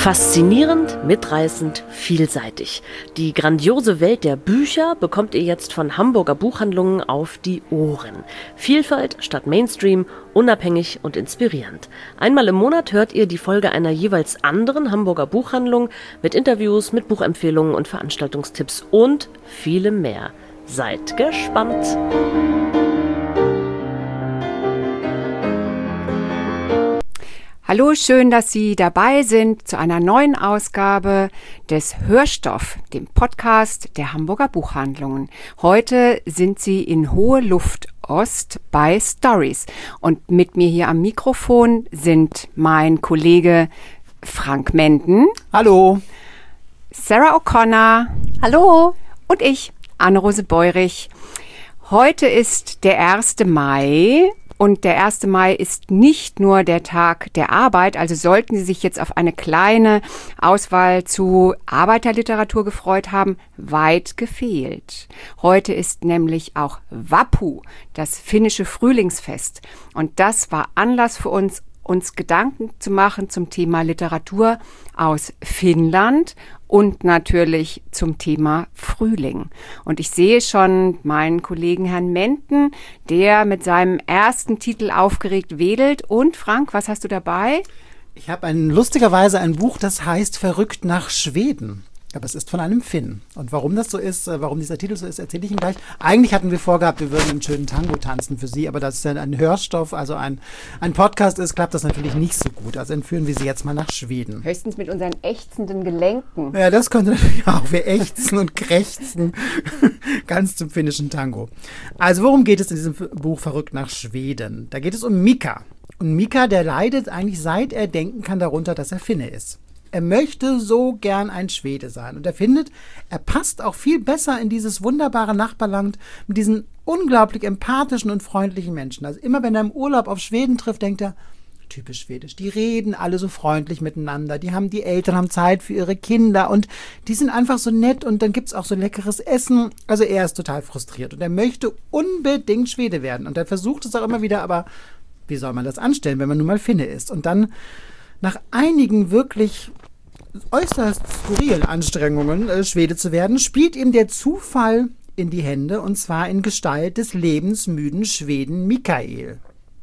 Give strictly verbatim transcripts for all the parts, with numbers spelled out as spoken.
Faszinierend, mitreißend, vielseitig. Die grandiose Welt der Bücher bekommt ihr jetzt von Hamburger Buchhandlungen auf die Ohren. Vielfalt statt Mainstream, unabhängig und inspirierend. Einmal im Monat hört ihr die Folge einer jeweils anderen Hamburger Buchhandlung mit Interviews, mit Buchempfehlungen und Veranstaltungstipps und vielem mehr. Seid gespannt! Hallo, schön, dass Sie dabei sind zu einer neuen Ausgabe des Hörstoff, dem Podcast der Hamburger Buchhandlungen. Heute sind Sie in Hohe Luft Ost bei Stories und mit mir hier am Mikrofon sind mein Kollege Frank Menden. Hallo. Sarah O'Connor. Hallo. Und ich, Anne-Rose Beurich. Heute ist der erste Mai. Und der erste Mai ist nicht nur der Tag der Arbeit, also sollten Sie sich jetzt auf eine kleine Auswahl zu Arbeiterliteratur gefreut haben, weit gefehlt. Heute ist nämlich auch Vappu, das finnische Frühlingsfest. Und das war Anlass für uns, uns Gedanken zu machen zum Thema Literatur aus Finnland und natürlich zum Thema Frühling. Und ich sehe schon meinen Kollegen Herrn Menden, der mit seinem ersten Titel aufgeregt wedelt. Und Frank, was hast du dabei? Ich habe ein, lustigerweise ein Buch, das heißt Verrückt nach Schweden. Aber es ist von einem Finn. Und warum das so ist, warum dieser Titel so ist, erzähle ich Ihnen gleich. Eigentlich hatten wir vorgehabt, wir würden einen schönen Tango tanzen für Sie, aber da es ja ein Hörstoff, also ein, ein Podcast ist, klappt das natürlich nicht so gut. Also entführen wir Sie jetzt mal nach Schweden. Höchstens mit unseren ächzenden Gelenken. Ja, das könnte natürlich auch. Wir ächzen und krächzen ganz zum finnischen Tango. Also worum geht es in diesem Buch Verrückt nach Schweden? Da geht es um Mika. Und Mika, der leidet eigentlich, seit er denken kann, darunter, dass er Finne ist. Er möchte so gern ein Schwede sein. Und er findet, er passt auch viel besser in dieses wunderbare Nachbarland mit diesen unglaublich empathischen und freundlichen Menschen. Also immer, wenn er im Urlaub auf Schweden trifft, denkt er, typisch schwedisch. Die reden alle so freundlich miteinander. Die haben, die Eltern haben Zeit für ihre Kinder und die sind einfach so nett und dann gibt's auch so leckeres Essen. Also er ist total frustriert und er möchte unbedingt Schwede werden. Und er versucht es auch immer wieder, aber wie soll man das anstellen, wenn man nun mal Finne ist? Und dann nach einigen wirklich äußerst skurrilen Anstrengungen, äh, Schwede zu werden, spielt ihm der Zufall in die Hände, und zwar in Gestalt des lebensmüden Schweden Mikael.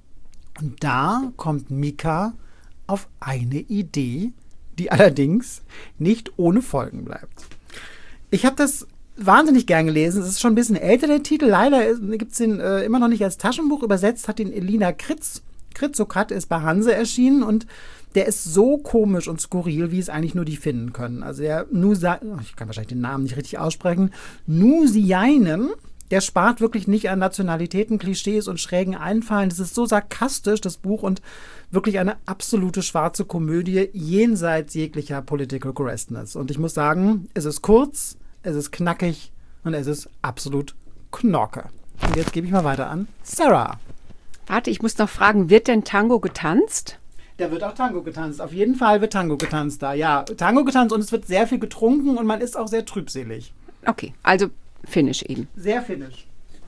Und da kommt Mika auf eine Idee, die allerdings nicht ohne Folgen bleibt. Ich habe das wahnsinnig gern gelesen. Es ist schon ein bisschen älter, der Titel. Leider gibt es ihn äh, immer noch nicht als Taschenbuch. Übersetzt hat ihn Elina Kritz. Kritzokat ist bei Hanse erschienen und der ist so komisch und skurril, wie es eigentlich nur die Finnen können. Also der Nusa, ich kann wahrscheinlich den Namen nicht richtig aussprechen, Nusiainen, der spart wirklich nicht an Nationalitäten, Klischees und schrägen Einfallen. Das ist so sarkastisch, das Buch, und wirklich eine absolute schwarze Komödie jenseits jeglicher Political Correctness. Und ich muss sagen, es ist kurz, es ist knackig und es ist absolut Knorke. Und jetzt gebe ich mal weiter an Sarah. Warte, ich muss noch fragen, wird denn Tango getanzt? Da wird auch Tango getanzt. Auf jeden Fall wird Tango getanzt da. Ja, Tango getanzt und es wird sehr viel getrunken und man ist auch sehr trübselig. Okay, also finnisch eben. Sehr finnisch.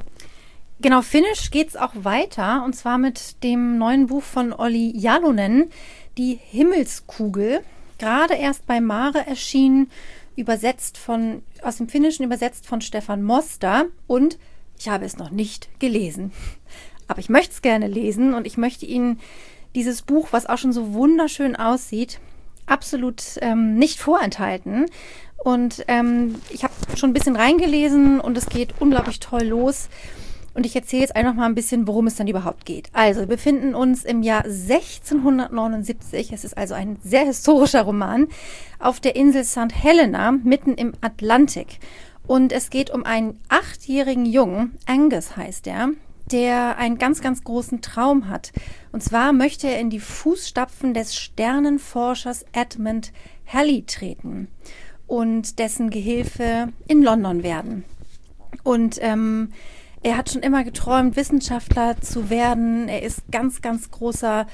Genau, finnisch geht's auch weiter, und zwar mit dem neuen Buch von Olli Jalonen, Die Himmelskugel. Gerade erst bei Mare erschienen, übersetzt von, aus dem Finnischen übersetzt von Stefan Moster, und ich habe es noch nicht gelesen. Aber ich möchte es gerne lesen und ich möchte Ihnen dieses Buch, was auch schon so wunderschön aussieht, absolut ähm, nicht vorenthalten. Und ähm, ich habe schon ein bisschen reingelesen und es geht unglaublich toll los. Und ich erzähle jetzt einfach mal ein bisschen, worum es dann überhaupt geht. Also, wir befinden uns im Jahr sechzehnhundertneunundsiebzig, es ist also ein sehr historischer Roman, auf der Insel Sankt Helena, mitten im Atlantik. Und es geht um einen achtjährigen Jungen, Angus heißt er, der einen ganz, ganz großen Traum hat. Und zwar möchte er in die Fußstapfen des Sternenforschers Edmund Halley treten und dessen Gehilfe in London werden. Und ähm, er hat schon immer geträumt, Wissenschaftler zu werden. Er ist ganz, ganz großer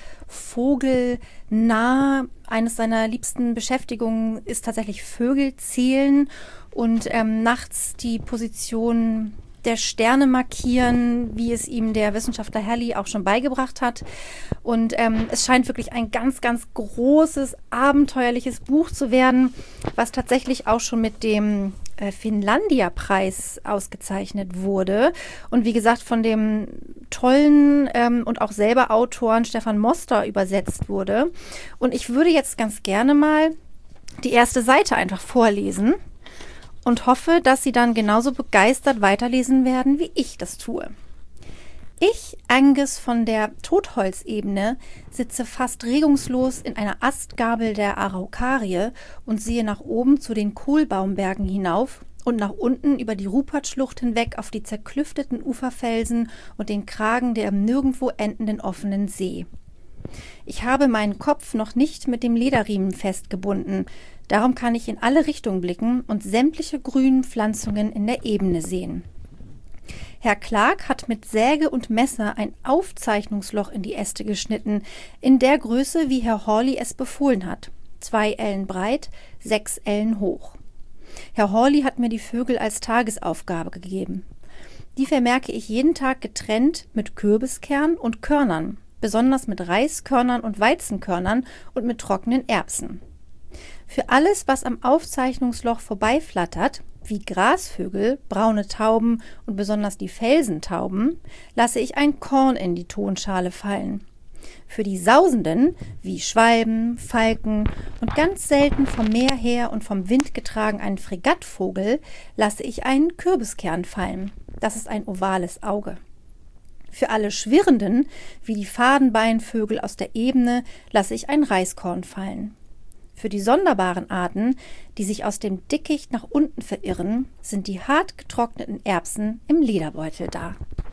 Vogelnah. Eines seiner liebsten Beschäftigungen ist tatsächlich Vögel zählen und ähm, nachts die Position der Sterne markieren, wie es ihm der Wissenschaftler Halley auch schon beigebracht hat. Und ähm, es scheint wirklich ein ganz, ganz großes, abenteuerliches Buch zu werden, was tatsächlich auch schon mit dem äh, Finlandia-Preis ausgezeichnet wurde. Und wie gesagt, von dem tollen ähm, und auch selber Autoren Stefan Moster übersetzt wurde. Und ich würde jetzt ganz gerne mal die erste Seite einfach vorlesen und hoffe, dass Sie dann genauso begeistert weiterlesen werden, wie ich das tue. Ich, Angus von der Totholzebene, sitze fast regungslos in einer Astgabel der Araukarie und sehe nach oben zu den Kohlbaumbergen hinauf und nach unten über die Rupertschlucht hinweg auf die zerklüfteten Uferfelsen und den Kragen der im nirgendwo endenden offenen See. Ich habe meinen Kopf noch nicht mit dem Lederriemen festgebunden, darum kann ich in alle Richtungen blicken und sämtliche grünen Pflanzungen in der Ebene sehen. Herr Clark hat mit Säge und Messer ein Aufzeichnungsloch in die Äste geschnitten, in der Größe, wie Herr Hawley es befohlen hat. Zwei Ellen breit, sechs Ellen hoch. Herr Hawley hat mir die Vögel als Tagesaufgabe gegeben. Die vermerke ich jeden Tag getrennt mit Kürbiskern und Körnern, besonders mit Reiskörnern und Weizenkörnern und mit trockenen Erbsen. Für alles, was am Aufzeichnungsloch vorbeiflattert, wie Grasvögel, braune Tauben und besonders die Felsentauben, lasse ich ein Korn in die Tonschale fallen. Für die Sausenden, wie Schwalben, Falken und ganz selten vom Meer her und vom Wind getragen einen Fregattvogel, lasse ich einen Kürbiskern fallen. Das ist ein ovales Auge. Für alle Schwirrenden, wie die Fadenbeinvögel aus der Ebene, lasse ich ein Reiskorn fallen. Für die sonderbaren Arten, die sich aus dem Dickicht nach unten verirren, sind die hart getrockneten Erbsen im Lederbeutel da.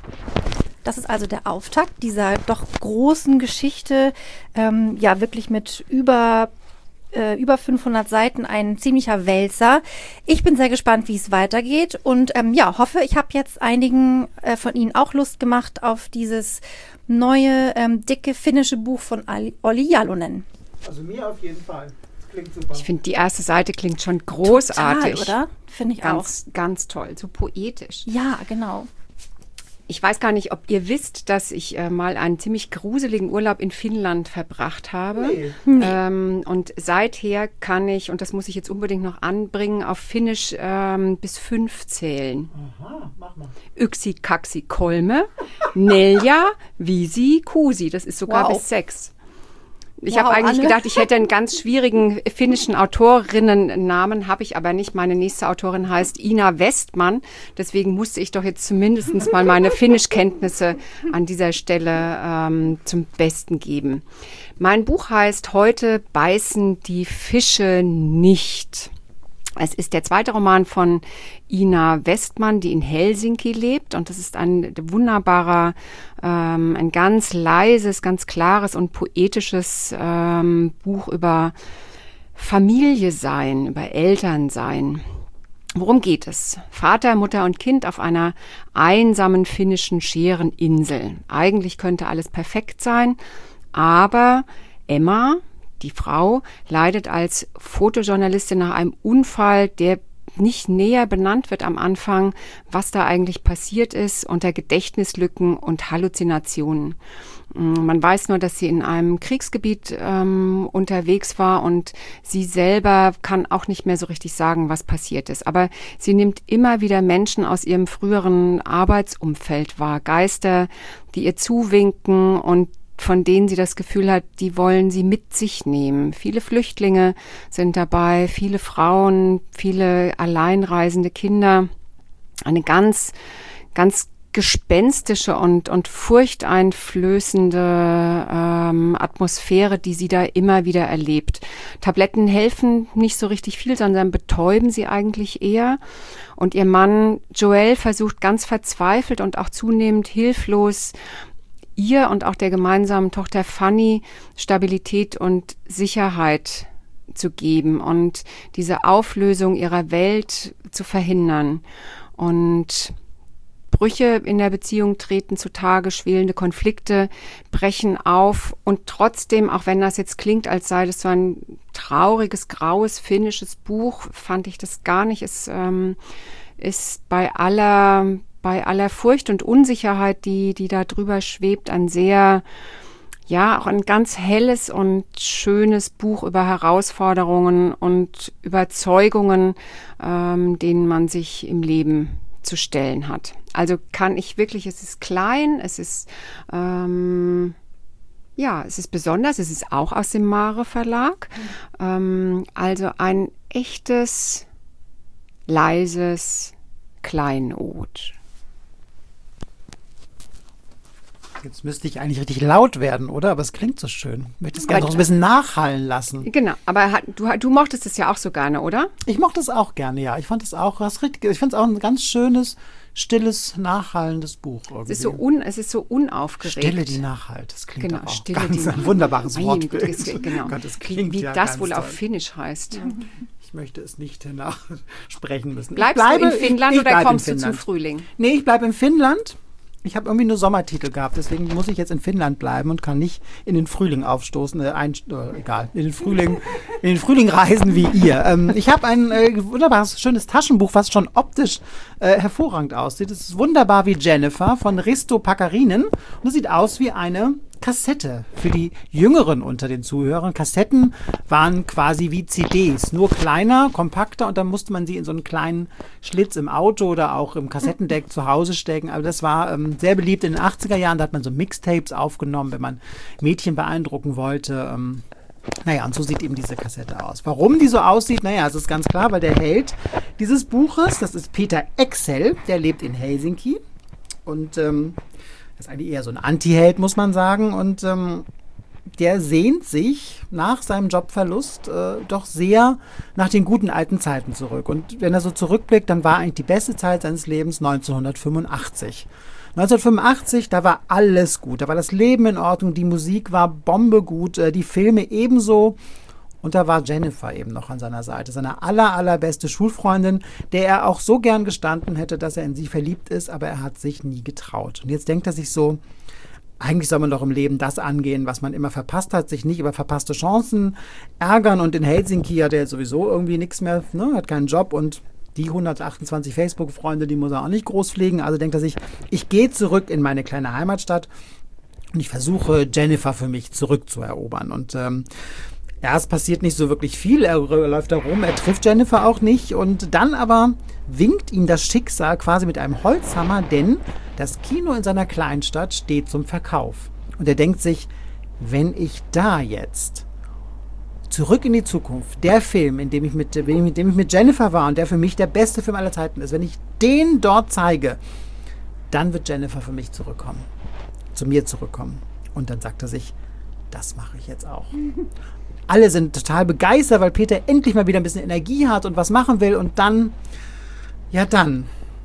Das ist also der Auftakt dieser doch großen Geschichte, ähm, ja wirklich mit über, äh, über fünfhundert Seiten, ein ziemlicher Wälzer. Ich bin sehr gespannt, wie es weitergeht und ähm, ja, hoffe, ich habe jetzt einigen äh, von Ihnen auch Lust gemacht auf dieses neue, ähm, dicke finnische Buch von Olli Jalonen. Also mir auf jeden Fall. Das klingt super. Ich finde, die erste Seite klingt schon großartig. Total, oder? Finde ich ganz, auch. Ganz toll, so poetisch. Ja, genau. Ich weiß gar nicht, ob ihr wisst, dass ich äh, mal einen ziemlich gruseligen Urlaub in Finnland verbracht habe. Nee. Nee. Ähm, und seither kann ich, und das muss ich jetzt unbedingt noch anbringen, auf Finnisch ähm, bis fünf zählen. Aha, mach mal. Yksi, kaksi, kolme, neljä, viisi, kuusi. Das ist sogar Wow. bis sechs. Ich Wow, habe eigentlich Anne. gedacht, ich hätte einen ganz schwierigen finnischen Autorinnennamen, habe ich aber nicht. Meine nächste Autorin heißt Ina Westman. Deswegen musste ich doch jetzt zumindest mal meine Finnischkenntnisse an dieser Stelle ähm, zum Besten geben. Mein Buch heißt Heute beißen die Fische nicht. Es ist der zweite Roman von Ina Westman, die in Helsinki lebt. Und das ist ein wunderbarer, ähm, ein ganz leises, ganz klares und poetisches ähm, Buch über Familie sein, über Elternsein. Worum geht es? Vater, Mutter und Kind auf einer einsamen finnischen Schäreninsel. Eigentlich könnte alles perfekt sein, aber Emma, die Frau, leidet als Fotojournalistin nach einem Unfall, der nicht näher benannt wird am Anfang, was da eigentlich passiert ist, unter Gedächtnislücken und Halluzinationen. Man weiß nur, dass sie in einem Kriegsgebiet ähm, unterwegs war und sie selber kann auch nicht mehr so richtig sagen, was passiert ist. Aber sie nimmt immer wieder Menschen aus ihrem früheren Arbeitsumfeld wahr, Geister, die ihr zuwinken und von denen sie das Gefühl hat, die wollen sie mit sich nehmen. Viele Flüchtlinge sind dabei, viele Frauen, viele alleinreisende Kinder. Eine ganz, ganz gespenstische und, und furchteinflößende ähm, Atmosphäre, die sie da immer wieder erlebt. Tabletten helfen nicht so richtig viel, sondern betäuben sie eigentlich eher. Und ihr Mann Joel versucht ganz verzweifelt und auch zunehmend hilflos, ihr und auch der gemeinsamen Tochter Fanny Stabilität und Sicherheit zu geben und diese Auflösung ihrer Welt zu verhindern. Und Brüche in der Beziehung treten zutage, schwelende Konflikte brechen auf und trotzdem, auch wenn das jetzt klingt, als sei das so ein trauriges, graues, finnisches Buch, fand ich das gar nicht. Es ähm, ist bei aller bei aller Furcht und Unsicherheit, die, die da drüber schwebt, ein sehr, ja, auch ein ganz helles und schönes Buch über Herausforderungen und Überzeugungen, ähm, denen man sich im Leben zu stellen hat. Also kann ich wirklich, es ist klein, es ist, ähm, ja, es ist besonders, es ist auch aus dem Mare Verlag. Mhm. Ähm, also ein echtes, leises Kleinod. Jetzt müsste ich eigentlich richtig laut werden, oder? Aber es klingt so schön. Ich möchte es gerne noch ein bisschen nachhallen lassen. Genau, aber hat, du, du mochtest es ja auch so gerne, oder? Ich mochte es auch gerne, ja. Ich fand es auch, das richtig, ich fand es auch ein ganz schönes, stilles, nachhallendes Buch. Irgendwie. Es ist so, un, es ist so unaufgeregt. Stille, die nachhallt. Das klingt genau, auch Stille, ganz die ein wunderbares Nein, Wortbild. Das, genau. Gott, das klingt wie ja das ganz wohl toll. auf Finnisch heißt. Ich möchte es nicht nachsprechen müssen. Bleibst ich bleibe, du in Finnland ich, ich oder kommst du zum Frühling? Nee, ich bleibe in Finnland. Ich habe irgendwie nur Sommertitel gehabt, deswegen muss ich jetzt in Finnland bleiben und kann nicht in den Frühling aufstoßen, äh, ein, äh, egal, in den Frühling, in den Frühling reisen wie ihr. Ähm, ich habe ein äh, wunderbares, schönes Taschenbuch, was schon optisch äh, hervorragend aussieht. Es ist wunderbar wie Jennifer von Risto Pakarinen und es sieht aus wie eine Kassette für die Jüngeren unter den Zuhörern. Kassetten waren quasi wie C Ds, nur kleiner, kompakter und dann musste man sie in so einen kleinen Schlitz im Auto oder auch im Kassettendeck zu Hause stecken. Aber das war ähm, sehr beliebt in den achtziger Jahren. Da hat man so Mixtapes aufgenommen, wenn man Mädchen beeindrucken wollte. Ähm, naja, und so sieht eben diese Kassette aus. Warum die so aussieht? Naja, es ist ganz klar, weil der Held dieses Buches, das ist Peter Excel, der lebt in Helsinki und ähm, das ist eigentlich eher so ein Anti-Held, muss man sagen. Und ähm, der sehnt sich nach seinem Jobverlust äh, doch sehr nach den guten alten Zeiten zurück. Und wenn er so zurückblickt, dann war eigentlich die beste Zeit seines Lebens neunzehnhundertfünfundachtzig. neunzehnhundertfünfundachtzig, da war alles gut. Da war das Leben in Ordnung, die Musik war bombegut, äh, die Filme ebenso. Und da war Jennifer eben noch an seiner Seite, seine aller, allerbeste Schulfreundin, der er auch so gern gestanden hätte, dass er in sie verliebt ist, aber er hat sich nie getraut. Und jetzt denkt er sich so, eigentlich soll man doch im Leben das angehen, was man immer verpasst hat, sich nicht über verpasste Chancen ärgern. Und in Helsinki hat er sowieso irgendwie nichts mehr, ne, hat keinen Job und die hundertachtundzwanzig Facebook-Freunde, die muss er auch nicht groß pflegen. Also denkt er sich, ich gehe zurück in meine kleine Heimatstadt und ich versuche, Jennifer für mich zurückzuerobern. Und ähm, ja, es passiert nicht so wirklich viel, er läuft da rum, er trifft Jennifer auch nicht und dann aber winkt ihm das Schicksal quasi mit einem Holzhammer, denn das Kino in seiner Kleinstadt steht zum Verkauf. Und er denkt sich, wenn ich da jetzt zurück in die Zukunft, der Film, in dem ich mit, in dem ich mit Jennifer war und der für mich der beste Film aller Zeiten ist, wenn ich den dort zeige, dann wird Jennifer für mich zurückkommen, zu mir zurückkommen. Und dann sagt er sich, das mache ich jetzt auch. Alle sind total begeistert, weil Peter endlich mal wieder ein bisschen Energie hat und was machen will. Und dann, ja dann,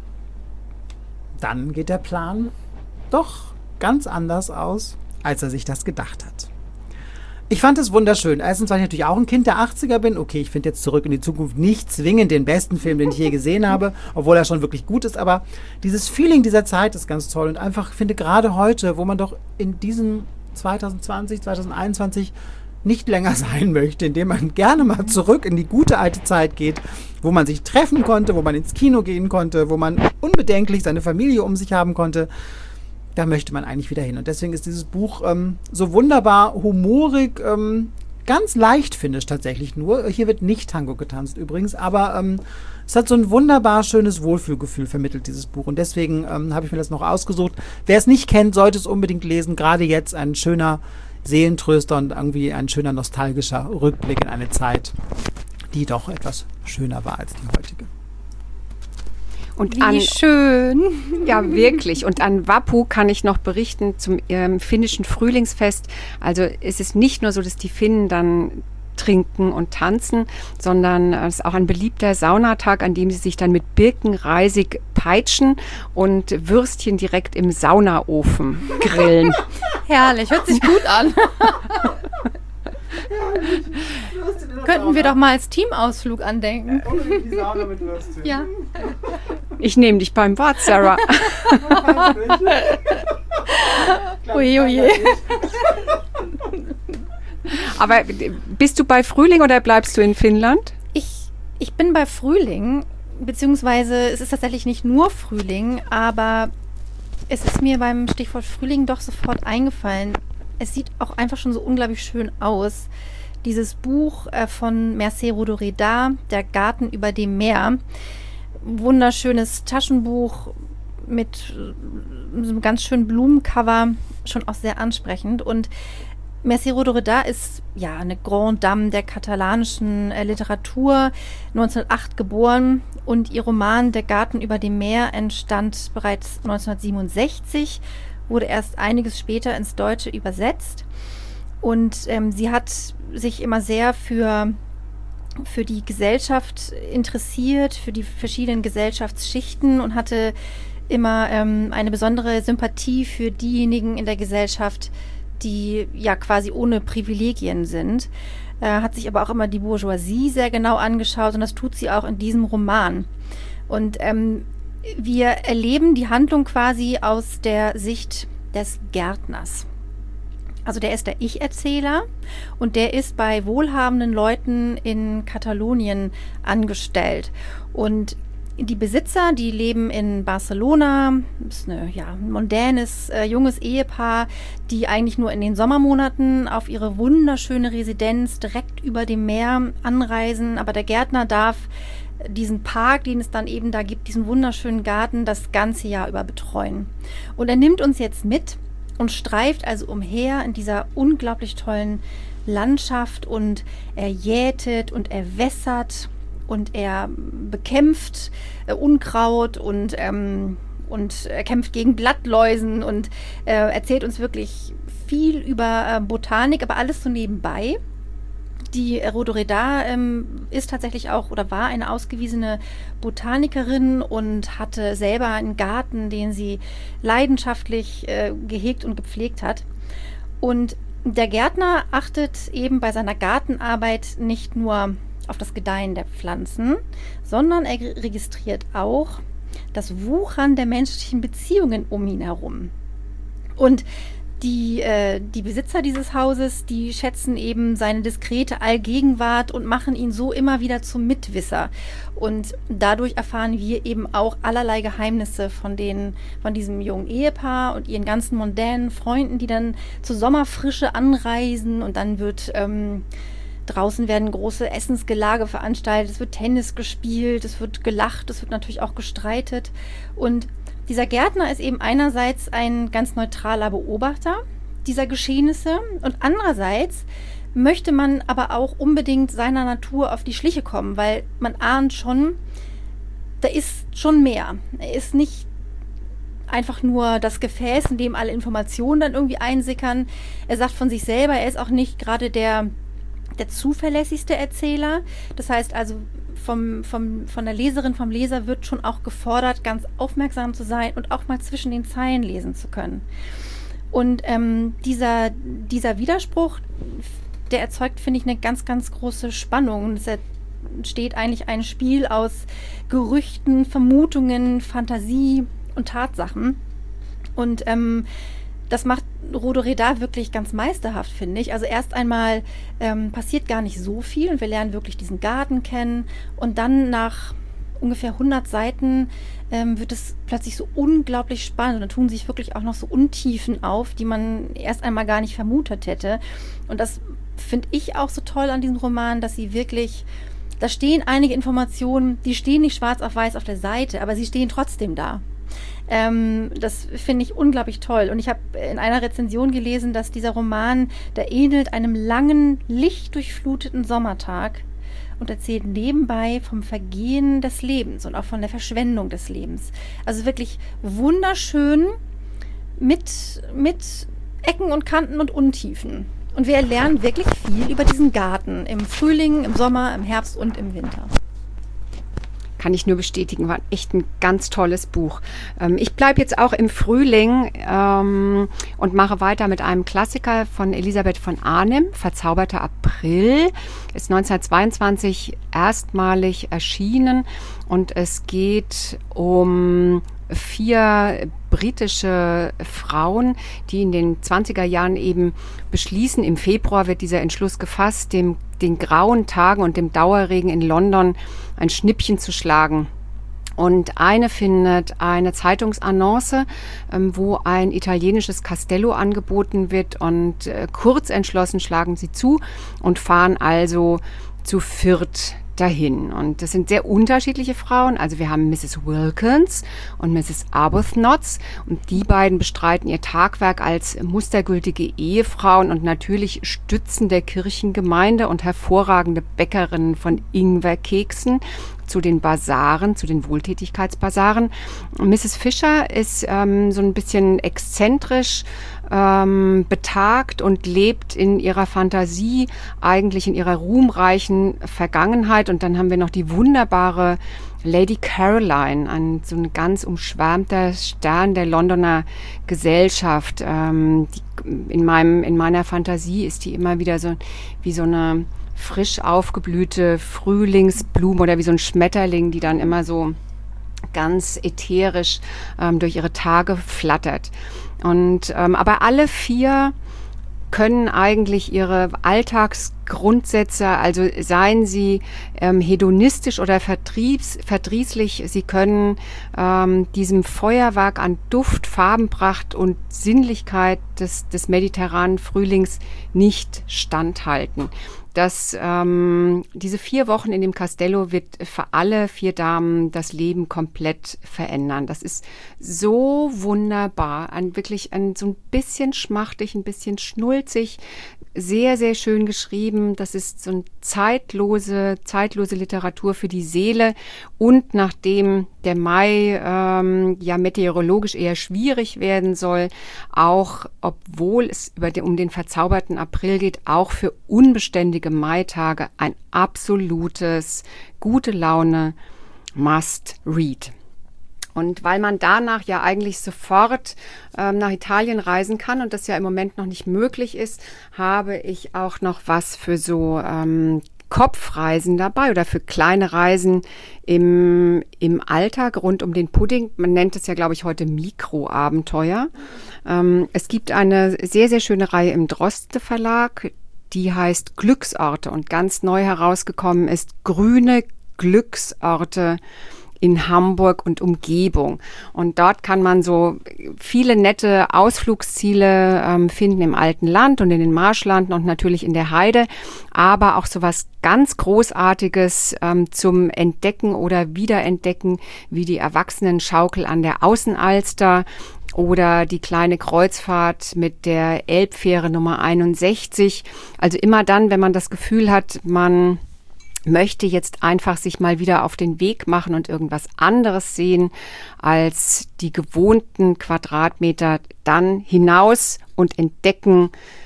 dann geht der Plan doch ganz anders aus, als er sich das gedacht hat. Ich fand es wunderschön. Erstens, weil ich natürlich auch ein Kind der achtziger bin. Okay, ich finde jetzt Zurück in die Zukunft nicht zwingend den besten Film, den ich je gesehen habe, obwohl er schon wirklich gut ist. Aber dieses Feeling dieser Zeit ist ganz toll. Und einfach, ich finde gerade heute, wo man doch in diesem zwanzig zwanzig, zwanzig einundzwanzig nicht länger sein möchte, indem man gerne mal zurück in die gute alte Zeit geht, wo man sich treffen konnte, wo man ins Kino gehen konnte, wo man unbedenklich seine Familie um sich haben konnte, da möchte man eigentlich wieder hin. Und deswegen ist dieses Buch ähm, so wunderbar humorig, ähm, ganz leicht finde ich tatsächlich nur. Hier wird nicht Tango getanzt übrigens, aber ähm, es hat so ein wunderbar schönes Wohlfühlgefühl vermittelt, dieses Buch. Und deswegen ähm, habe ich mir das noch ausgesucht. Wer es nicht kennt, sollte es unbedingt lesen. Gerade jetzt ein schöner Seelentröster und irgendwie ein schöner nostalgischer Rückblick in eine Zeit, die doch etwas schöner war als die heutige. Und Wie an, schön. Ja, wirklich. Und an Vappu kann ich noch berichten zum ähm, finnischen Frühlingsfest. Also es ist nicht nur so, dass die Finnen dann trinken und tanzen, sondern es ist auch ein beliebter Saunatag, an dem sie sich dann mit Birkenreisig peitschen und Würstchen direkt im Saunaofen grillen. Herrlich, hört sich gut an. Könnten wir doch mal als Teamausflug andenken. Die Sauna mit Würstchen. Ja. Ich nehme dich beim Wort, Sarah. Oje, oje. Aber bist du bei Frühling oder bleibst du in Finnland? Ich, ich bin bei Frühling, beziehungsweise es ist tatsächlich nicht nur Frühling, aber es ist mir beim Stichwort Frühling doch sofort eingefallen. Es sieht auch einfach schon so unglaublich schön aus. Dieses Buch äh, von Mercé Rodoreda, Der Garten über dem Meer. Wunderschönes Taschenbuch mit so einem ganz schönen Blumencover, schon auch sehr ansprechend. Und Mercé Rodoreda ist ja eine Grande Dame der katalanischen äh, Literatur, neunzehnhundertacht geboren, und ihr Roman Der Garten über dem Meer entstand bereits neunzehnhundertsiebenundsechzig, wurde erst einiges später ins Deutsche übersetzt. Und ähm, sie hat sich immer sehr für, für die Gesellschaft interessiert, für die verschiedenen Gesellschaftsschichten, und hatte immer ähm, eine besondere Sympathie für diejenigen in der Gesellschaft, die ja quasi ohne Privilegien sind. Äh, hat sich aber auch immer die Bourgeoisie sehr genau angeschaut, und das tut sie auch in diesem Roman. Und ähm, wir erleben die Handlung quasi aus der Sicht des Gärtners. Also der ist der Ich-Erzähler, und der ist bei wohlhabenden Leuten in Katalonien angestellt. Und die Besitzer, die leben in Barcelona. Das ist eine, ja, ein mondänes, äh, junges Ehepaar, die eigentlich nur in den Sommermonaten auf ihre wunderschöne Residenz direkt über dem Meer anreisen. Aber der Gärtner darf diesen Park, den es dann eben da gibt, diesen wunderschönen Garten, das ganze Jahr über betreuen. Und er nimmt uns jetzt mit und streift also umher in dieser unglaublich tollen Landschaft, und er jätet und er wässert und er bekämpft äh, Unkraut und, ähm, und er kämpft gegen Blattläusen und äh, erzählt uns wirklich viel über äh, Botanik, aber alles so nebenbei. Die Rodoreda ähm, ist tatsächlich auch oder war eine ausgewiesene Botanikerin und hatte selber einen Garten, den sie leidenschaftlich äh, gehegt und gepflegt hat. Und der Gärtner achtet eben bei seiner Gartenarbeit nicht nur auf das Gedeihen der Pflanzen, sondern er registriert auch das Wuchern der menschlichen Beziehungen um ihn herum. Und die, äh, die Besitzer dieses Hauses, die schätzen eben seine diskrete Allgegenwart und machen ihn so immer wieder zum Mitwisser. Und dadurch erfahren wir eben auch allerlei Geheimnisse von, den, von diesem jungen Ehepaar und ihren ganzen mondänen Freunden, die dann zur Sommerfrische anreisen, und dann wird ähm, draußen werden große Essensgelage veranstaltet, es wird Tennis gespielt, es wird gelacht, es wird natürlich auch gestreitet. Und dieser Gärtner ist eben einerseits ein ganz neutraler Beobachter dieser Geschehnisse, und andererseits möchte man aber auch unbedingt seiner Natur auf die Schliche kommen, weil man ahnt schon, da ist schon mehr. Er ist nicht einfach nur das Gefäß, in dem alle Informationen dann irgendwie einsickern. Er sagt von sich selber, er ist auch nicht gerade der der zuverlässigste Erzähler. Das heißt also, vom, vom, von der Leserin, vom Leser wird schon auch gefordert, ganz aufmerksam zu sein und auch mal zwischen den Zeilen lesen zu können. Und ähm, dieser, dieser Widerspruch, der erzeugt, finde ich, eine ganz, ganz große Spannung. Und es entsteht eigentlich ein Spiel aus Gerüchten, Vermutungen, Fantasie und Tatsachen. Und ähm, das macht Rodoreda wirklich ganz meisterhaft, finde ich. Also erst einmal ähm, passiert gar nicht so viel, und wir lernen wirklich diesen Garten kennen. Und dann nach ungefähr hundert Seiten ähm, wird es plötzlich so unglaublich spannend. Und da tun sich wirklich auch noch so Untiefen auf, die man erst einmal gar nicht vermutet hätte. Und das finde ich auch so toll an diesem Roman, dass sie wirklich, da stehen einige Informationen, die stehen nicht schwarz auf weiß auf der Seite, aber sie stehen trotzdem da. Ähm, das finde ich unglaublich toll. Und ich habe in einer Rezension gelesen, dass dieser Roman, der ähnelt einem langen, lichtdurchfluteten Sommertag und erzählt nebenbei vom Vergehen des Lebens und auch von der Verschwendung des Lebens. Also wirklich wunderschön mit, mit Ecken und Kanten und Untiefen. Und wir lernen wirklich viel über diesen Garten im Frühling, im Sommer, im Herbst und im Winter. Kann ich nur bestätigen, war echt ein ganz tolles Buch. Ähm, ich bleibe jetzt auch im Frühling ähm, und mache weiter mit einem Klassiker von Elisabeth von Arnim, Verzauberter April. Ist neunzehnhundertzweiundzwanzig erstmalig erschienen, und es geht um vier britische Frauen, die in den zwanziger Jahren eben beschließen, im Februar wird dieser Entschluss gefasst, dem, den grauen Tagen und dem Dauerregen in London ein Schnippchen zu schlagen Und eine findet eine Zeitungsannonce, ähm, wo ein italienisches Castello angeboten wird und äh, kurz entschlossen schlagen sie zu und fahren also zu viert dahin. Und das sind sehr unterschiedliche Frauen. Also wir haben Misses Wilkins und Misses Arbuthnot und die beiden bestreiten ihr Tagwerk als mustergültige Ehefrauen und natürlich Stützen der Kirchengemeinde und hervorragende Bäckerinnen von Ingwerkeksen zu den Basaren, zu den Wohltätigkeitsbasaren. Misses Fisher ist ähm, so ein bisschen exzentrisch, ähm, betagt und lebt in ihrer Fantasie, eigentlich in ihrer ruhmreichen Vergangenheit. Und dann haben wir noch die wunderbare Lady Caroline, ein so ein ganz umschwärmter Stern der Londoner Gesellschaft. Ähm, die, in meinem, in meiner Fantasie ist die immer wieder so wie so eine frisch aufgeblühte Frühlingsblume oder wie so ein Schmetterling, die dann immer so ganz ätherisch ähm, durch ihre Tage flattert. Und ähm, aber alle vier können eigentlich ihre Alltagsgrundsätze, also seien sie ähm, hedonistisch oder vertriebs, verdrießlich, sie können ähm, diesem Feuerwerk an Duft, Farbenpracht und Sinnlichkeit des, des mediterranen Frühlings nicht standhalten. Dass ähm, diese vier Wochen in dem Castello wird für alle vier Damen das Leben komplett verändern. Das ist so wunderbar, ein, wirklich ein, so ein bisschen schmachtig, ein bisschen schnulzig, sehr, sehr schön geschrieben. Das ist so eine zeitlose, zeitlose Literatur für die Seele. Und nachdem der Mai ähm, ja meteorologisch eher schwierig werden soll, auch obwohl es über den, um den verzauberten April geht, auch für unbeständige Maitage ein absolutes gute Laune Must-Read. Und weil man danach ja eigentlich sofort ähm, nach Italien reisen kann und das ja im Moment noch nicht möglich ist, habe ich auch noch was für so ähm, Kopfreisen dabei oder für kleine Reisen im, im Alltag rund um den Pudding. Man nennt es ja, glaube ich, heute Mikroabenteuer. Ähm, es gibt eine sehr, sehr schöne Reihe im Droste Verlag, die heißt Glücksorte und ganz neu herausgekommen ist Grüne Glücksorte in Hamburg und Umgebung. Und dort kann man so viele nette Ausflugsziele ähm, finden im alten Land und in den Marschlanden und natürlich in der Heide, aber auch so was ganz Großartiges ähm, zum Entdecken oder Wiederentdecken, wie die Erwachsenenschaukel an der Außenalster oder die kleine Kreuzfahrt mit der Elbfähre Nummer einundsechzig. Also immer dann, wenn man das Gefühl hat, man möchte jetzt einfach sich mal wieder auf den Weg machen und irgendwas anderes sehen als die gewohnten Quadratmeter, dann hinaus und entdecken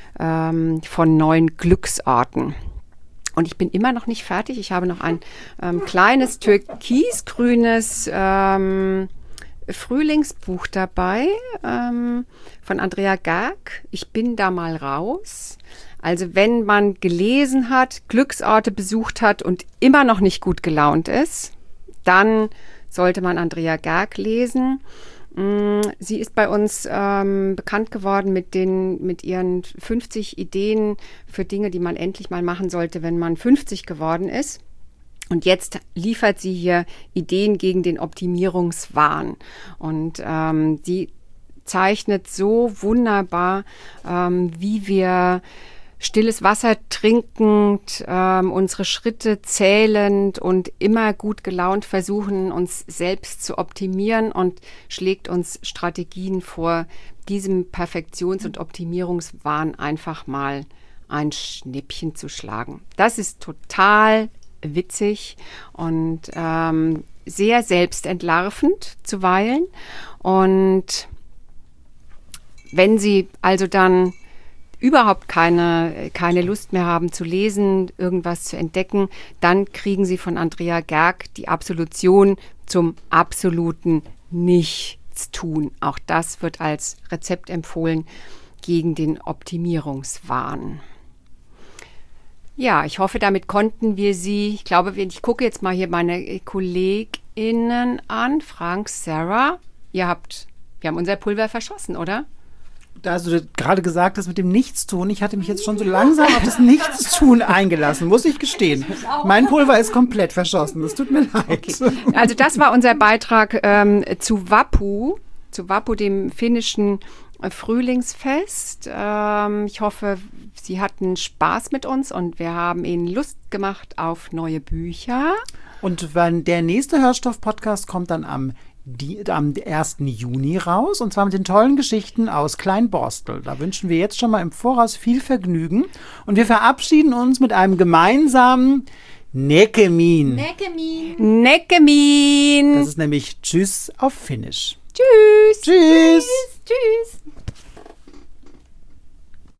ähm, von neuen Glücksorten. Und ich bin immer noch nicht fertig. Ich habe noch ein ähm, kleines türkisgrünes ähm, Frühlingsbuch dabei ähm, von Andrea Gerg. Ich bin da mal raus. Also wenn man gelesen hat, Glücksorte besucht hat und immer noch nicht gut gelaunt ist, dann sollte man Andrea Gerg lesen. Sie ist bei uns ähm, bekannt geworden mit, den, mit ihren fünfzig Ideen für Dinge, die man endlich mal machen sollte, wenn man fünfzig geworden ist. Und jetzt liefert sie hier Ideen gegen den Optimierungswahn. Und ähm, sie zeichnet so wunderbar, ähm, wie wir stilles Wasser trinkend, ähm, unsere Schritte zählend und immer gut gelaunt versuchen, uns selbst zu optimieren und schlägt uns Strategien vor, diesem Perfektions- und Optimierungswahn einfach mal ein Schnippchen zu schlagen. Das ist total witzig und ähm, sehr selbstentlarvend zuweilen. Und wenn Sie also dann überhaupt keine, keine Lust mehr haben zu lesen, irgendwas zu entdecken, dann kriegen Sie von Andrea Gerg die Absolution zum absoluten Nichtstun. Auch das wird als Rezept empfohlen gegen den Optimierungswahn. Ja, ich hoffe, damit konnten wir Sie, ich glaube, ich gucke jetzt mal hier meine KollegInnen an, Frank, Sarah, ihr habt, wir haben unser Pulver verschossen, oder? da du gerade gesagt hast mit dem Nichtstun, ich hatte mich jetzt schon so langsam auf das Nichtstun eingelassen, muss ich gestehen. Mein Pulver ist komplett verschossen, das tut mir leid. Okay. Also das war unser Beitrag ähm, zu Vappu, zu Vappu, dem finnischen Frühlingsfest. Ähm, ich hoffe, Sie hatten Spaß mit uns und wir haben Ihnen Lust gemacht auf neue Bücher. Und wenn der nächste Hörstoff-Podcast kommt dann am Die, am ersten Juni raus, und zwar mit den tollen Geschichten aus Kleinborstel. Da wünschen wir jetzt schon mal im Voraus viel Vergnügen und wir verabschieden uns mit einem gemeinsamen Näkemin. Näkemin. Näkemin. Das ist nämlich Tschüss auf Finnisch. Tschüss. Tschüss. Tschüss. Tschüss.